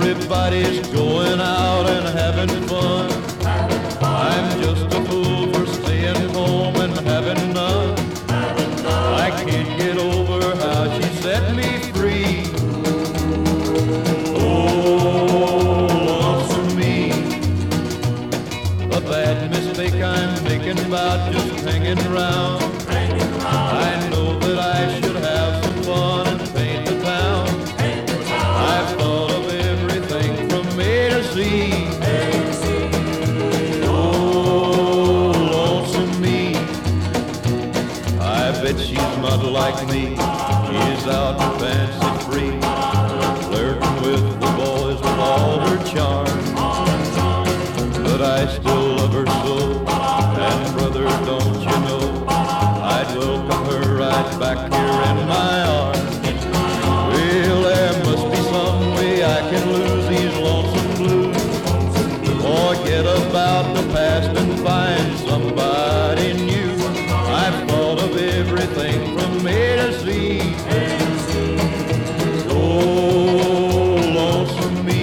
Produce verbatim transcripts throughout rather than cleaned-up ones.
Everybody's going out and having fun. I'm just a fool for staying home and having none. I can't get over how she set me free. Oh, lonesome me. A bad mistake I'm making about just hanging around. I know that I should have some fun and paint the town. I've thought of everything from A to Z. Oh, lonesome me. I bet she's not like me. She's out and fancy free, flirting with the boys with all her charm. But I still love her so, and brother, don't you know, I'd welcome her right back here in my arms. Well, there must be some way I can lose these lonesome blues, forget about the past and find somebody new. I've thought of everything from A to Z. Oh, lonesome me.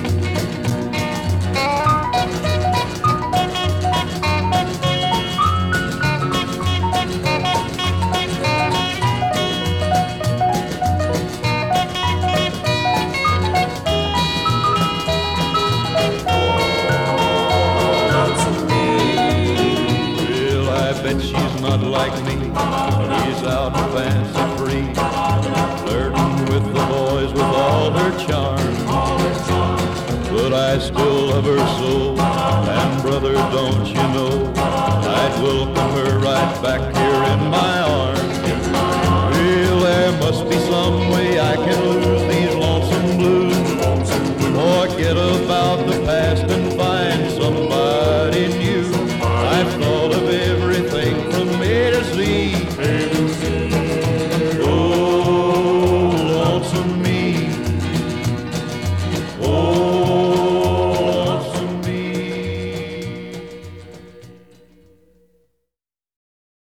Bet she's not like me. She's out and fancy free, flirting with the boys with all her charm. But I still love her so, and brother, don't you know, I'd welcome her right back here in my arms.